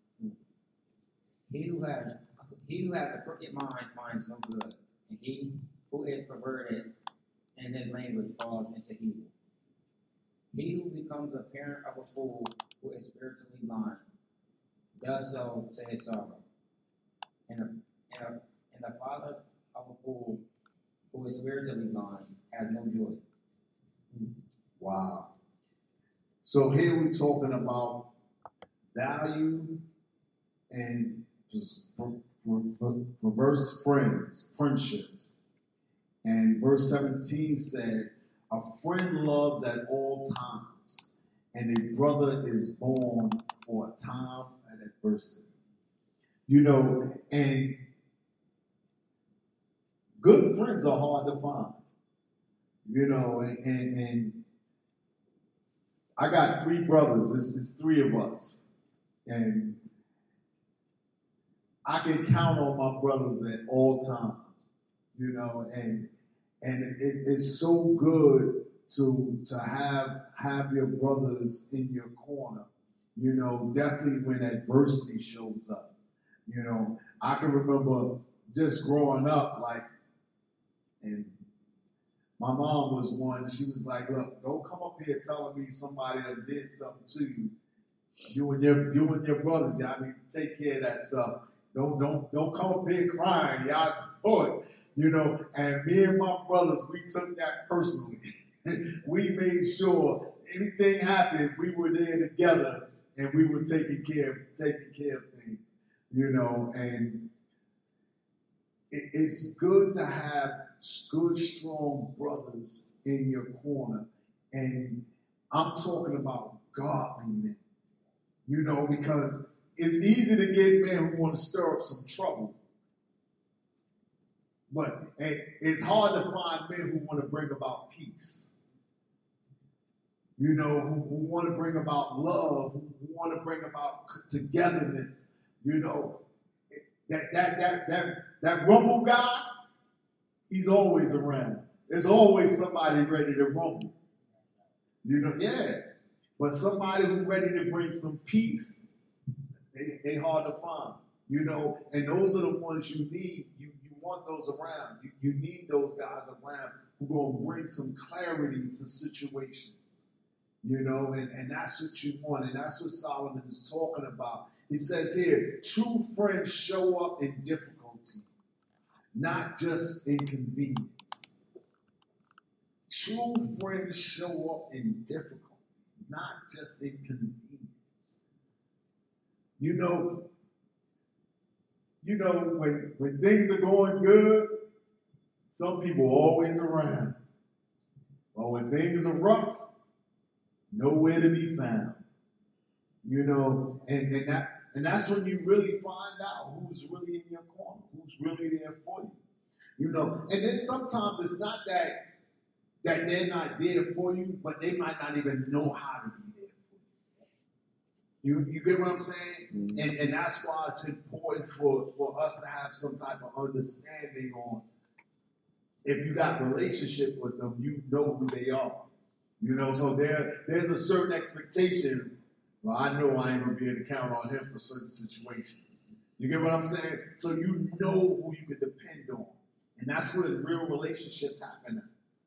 He who has a crooked mind finds no good, and he who is perverted in his language falls into evil. He who becomes a parent of a fool who is spiritually blind does so to his sorrow. And the father of a fool who is spiritually blind has no joy. Wow. So here we're talking about value and just reverse friendships. And verse 17 said, a friend loves at all times, and a brother is born for a time of adversity. And good friends are hard to find. And I got 3 brothers. This is 3 of us. And I can count on my brothers at all times. And it's so good to have your brothers in your corner, definitely when adversity shows up. I can remember just growing up, and my mom was one, she was like, look, don't come up here telling me somebody that did something to you. You and your brothers, y'all need to take care of that stuff. Don't come up here crying, y'all do it. And me and my brothers, we took that personally. We made sure anything happened, we were there together and we were taking care of things, and it's good to have good, strong brothers in your corner. And I'm talking about godly men, because it's easy to get men who want to stir up some trouble. But it's hard to find men who want to bring about peace. Who want to bring about love, who want to bring about togetherness. That rumble guy, he's always around. There's always somebody ready to rumble. But somebody who's ready to bring some peace, they hard to find. And those are the ones you need. You want those around. You need those guys around who are going to bring some clarity to situations. And that's what you want. And that's what Solomon is talking about. He says here, true friends show up in difficulty, not just in convenience. True friends show up in difficulty, not just in convenience. When things are going good, some people are always around. But when things are rough, nowhere to be found. And that's when you really find out who's really in your corner, who's really there for you. And then sometimes it's not that they're not there for you, but they might not even know how to be there for you. You get what I'm saying? Mm-hmm. And that's why it's important for us to have some type of understanding on, if you got a relationship with them, you know who they are. So there's a certain expectation. Well, I know I ain't going to be able to count on him for certain situations. You get what I'm saying? So you know who you can depend on. And that's where real relationships happen.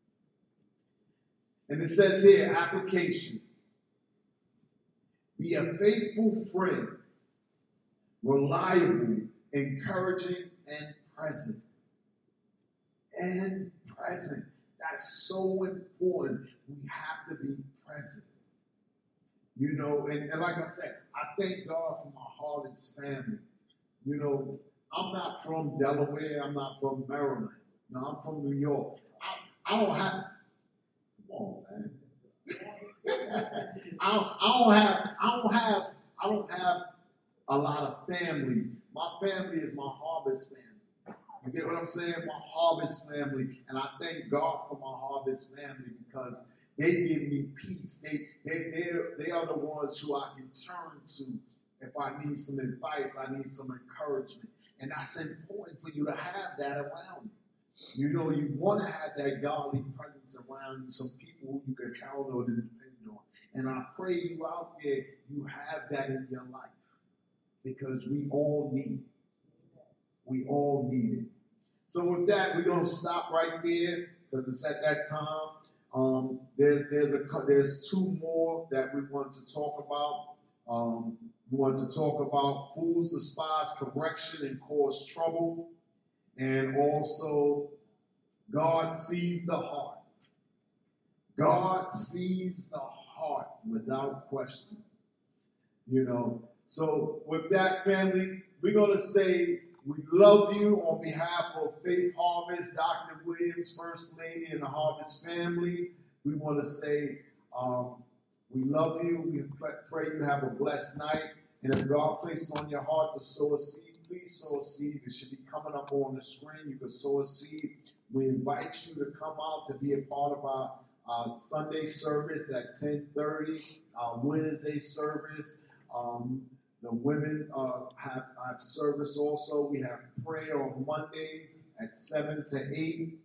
And it says here, application. Be a faithful friend, reliable, encouraging, and present. And present. That's so important. We have to be present. And like I said, I thank God for my Harlots family. I'm not from Delaware. I'm not from Maryland. I'm from New York. I don't have, come on, man. I don't have a lot of family. My family is my harvest family. You get what I'm saying? My harvest family. And I thank God for my harvest family because they give me peace. They are the ones who I can turn to if I need some advice, I need some encouragement. And that's important for you to have that around you. You know, you want to have that godly presence around you, some people who you can count on and depend on. And I pray you out there, you have that in your life. Because we all need it. We all need it. So with that, we're going to stop right there because it's at that time. There's two more that we want to talk about. We want to talk about fools despise correction and cause trouble. And also, God sees the heart. God sees the heart without question. You know, so with that, family, we're going to say we love you on behalf of Faith Harvest, Dr. Williams, First Lady, and the Harvest family. We want to say we love you. We pray you have a blessed night. And if God placed on your heart to sow a seed, please sow a seed. It should be coming up on the screen. You can sow a seed. We invite you to come out to be a part of our Sunday service at 10:30, our Wednesday service. The women have service also. We have prayer on Mondays at 7 to 8.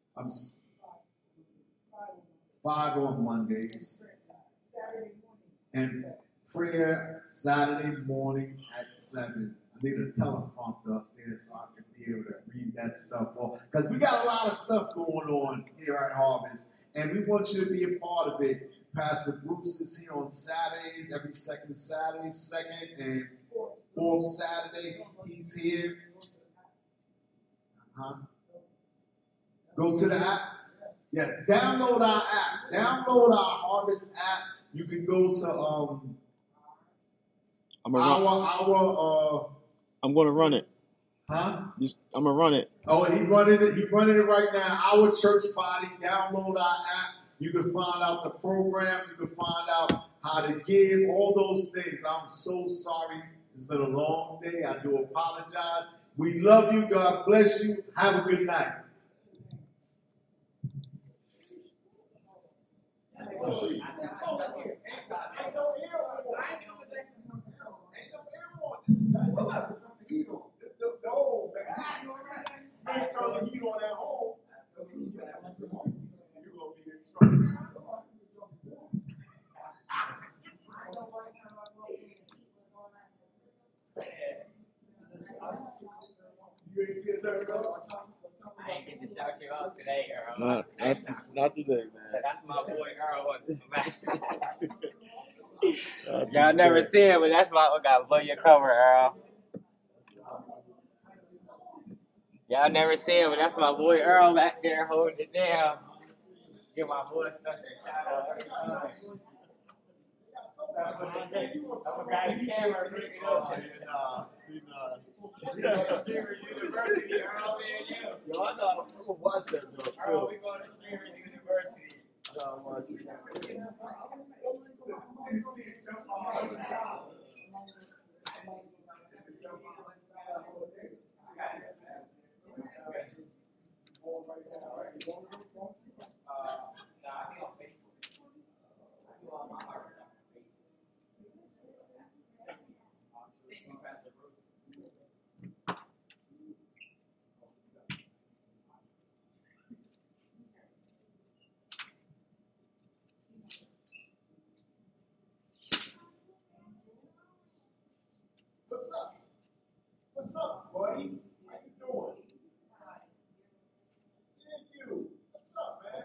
5 on Mondays. And prayer Saturday morning at 7. I need a teleprompter up there so I can be able to read that stuff off. Because we got a lot of stuff going on here at Harvest. And we want you to be a part of it. Pastor Bruce is here on Saturdays, every second Saturday, second and fourth Saturday. He's here. Go to the app. Yes, download our app. Download our Harvest app. You can go to I'm going to run it. Huh? I'm gonna run it. Oh, he's running it. He's running it right now. Our church body. Download our app. You can find out the programs. You can find out how to give. All those things. I'm so sorry. It's been a long day. I do apologize. We love you. God bless you. Have a good night. Turn the heat on at home. You're gonna be in trouble. You ain't see a third dog? I ain't get to shout you out today, Earl. Not today, man. So that's my boy Earl. Y'all never see him, but that's my gotta blow your cover, Earl. Y'all never see him, but that's my boy Earl back there holding it down. Give my boy such a shout out every time. I'm a guy in camera, bring it up. University, Earl, Yo, I know. I'm gonna watch that joke too. Earl, we going to Streamers University. I'm watching that. What's up? What's up, buddy? How you doing? Thank you. What's up, man?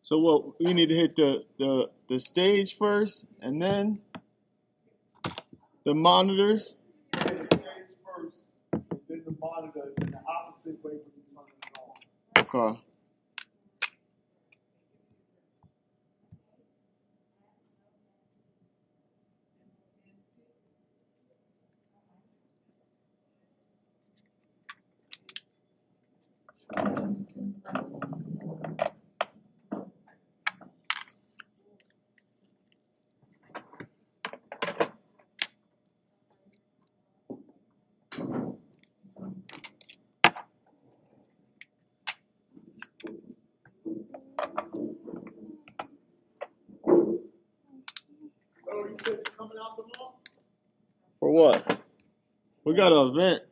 So what? We need to hit the stage first, and then the monitors. Yeah, the stage first, and then the monitor is in the opposite way when you turn it on. Okay. Oh, you said you're coming out tomorrow? For what? We got an event.